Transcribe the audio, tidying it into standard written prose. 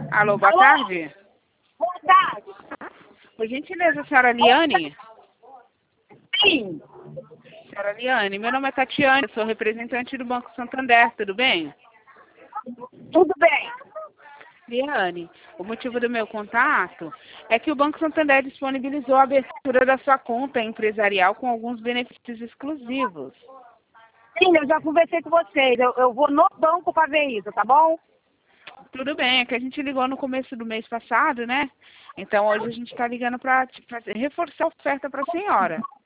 Alô, boa Alô? tarde. Boa tarde. Por gentileza, senhora Liane? Sim. Senhora Liane, meu nome é Tatiane, eu sou representante do Banco Santander, tudo bem? Tudo bem. Liane, o motivo do meu contato é que o Banco Santander disponibilizou a abertura da sua conta empresarial com alguns benefícios exclusivos. Sim, eu já conversei com vocês. Eu vou no banco para ver isso, tá bom? Tudo bem, é que a gente ligou no começo do mês passado, né? Então hoje a gente está ligando para reforçar a oferta para a senhora.